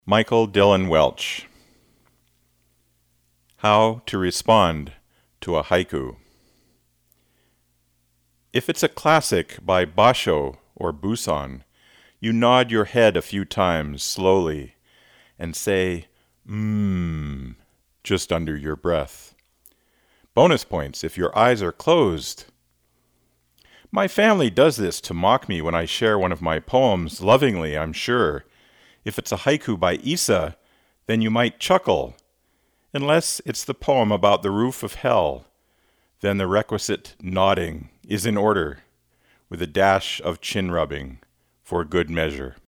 Michael Dillon Welch. How to respond to a haiku. If it's a classic by Basho or Busan, you nod your head a few times slowly and say, just under your breath. Bonus points if your eyes are closed. My family does this to mock me when I share one of my poems, lovingly, I'm sure. If it's a haiku by Issa, then you might chuckle. Unless it's the poem about the roof of hell, then the requisite nodding is in order, with a dash of chin rubbing for good measure.